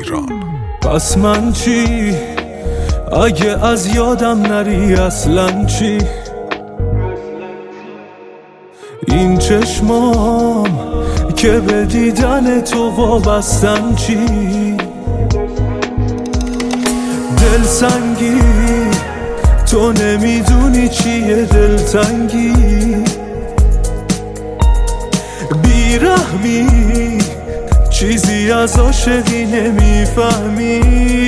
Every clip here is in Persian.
تهران. پس من چی؟ اگه از یادم نری اصلا چی؟ این چشمام که به دیدن تو وابستن چی؟ دلسنگی تو نمیدونی چیه دلتنگی، بیرحمی چیزی از عاشقی نمیفهمی.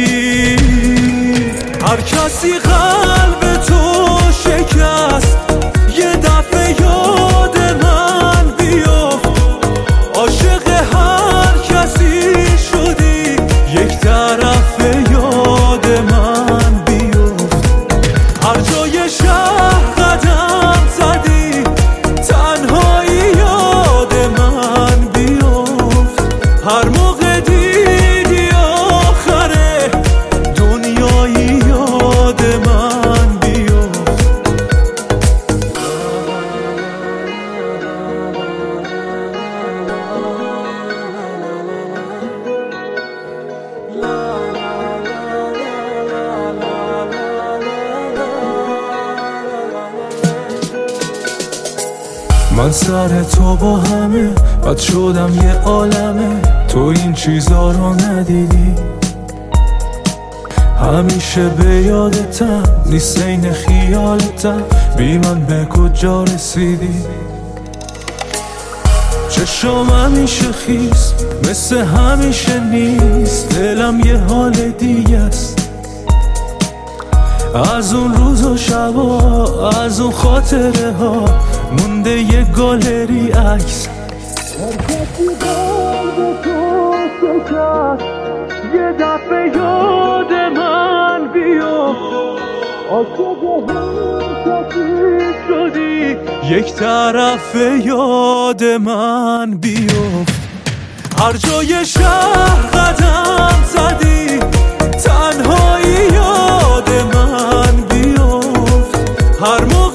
هر کسی قلب تو شکست یه دفعه یاد من بیفت، عاشق هر کسی شدی یک طرف یاد من بیفت. هر جای شهر قدم زدی تنهایی یاد من بیفت، هر موقع دیدی آخره دنیایی یاد من بیفت. من سر تو با همه بد شدم یه عالمه، تو این چیزا رو ندیدی. همیشه به یادتم نیست این خیالتم، بی من به کجا رسیدی. چشم همیشه خیس مثل همیشه نیست، دلم یه حال دیگه است. از اون روز و شبا از اون خاطره ها مونده یه گالری عکس. یه دفعه یاد من بیفت، عاشق هر شدی یک طرف یاد من بیفت. هر جای شهر قدم زدی تنهایی یاد من بیفت، هر موقع